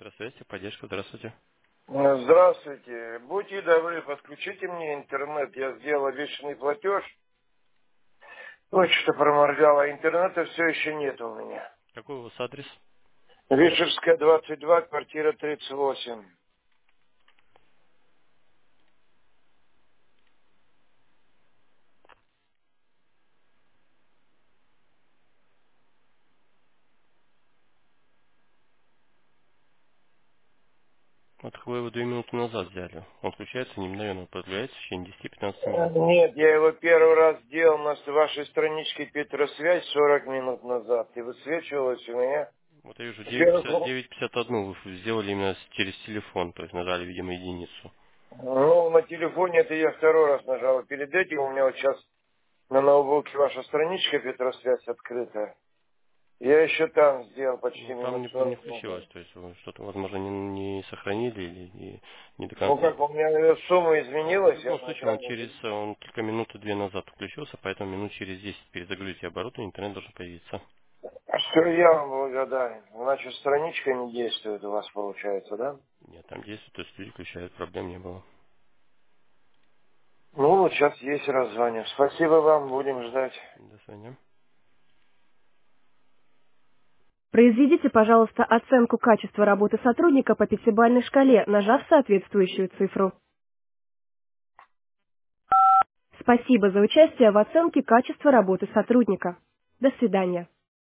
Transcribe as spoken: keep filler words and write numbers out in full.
Петросвязь, поддержка, здравствуйте. Э, Здравствуйте. Будьте добры, подключите мне интернет. Я сделал обещанный платеж. Ой, что проморгало. Интернета все еще нет у меня. Какой у вас адрес? Вишерская, двадцать два, квартира тридцать восемь. Вот вы его две минуты назад взяли. Он включается не мгновенно, продвигается в течение десяти-пятнадцати Э, минут. Нет, я его первый раз сделал на с- вашей страничке Петросвязь сорок минут назад. И высвечивалось у меня. Вот я вижу девять пятьдесят Сверху. девять пятьдесят один вы сделали именно с- через телефон, то есть нажали, видимо, единицу. Ну, на телефоне это я второй раз нажал. Перед этим у меня вот сейчас на ноутбуке ваша страничка Петросвязь открыта. Я еще там сделал почти Ну, там минут не, не сорок включилось, назад. то есть вы что-то, возможно, не, не сохранили или не, не до Ну конца. как, у меня э, сумма Ну, в изменилась, я любом же на случае, он экране через, вижу. он только минуты две назад включился, поэтому минут через десять перезагрузите оборудование, интернет должен появиться. Все, я вам благодарен. Значит, страничка не действует у вас, получается, да? Нет, там действует, то есть люди включают, проблем не было. Ну, вот сейчас есть раззвоню. Спасибо вам, будем ждать. До свидания. Произведите, пожалуйста, оценку качества работы сотрудника по пятибалльной шкале, нажав соответствующую цифру. Спасибо за участие в оценке качества работы сотрудника. До свидания.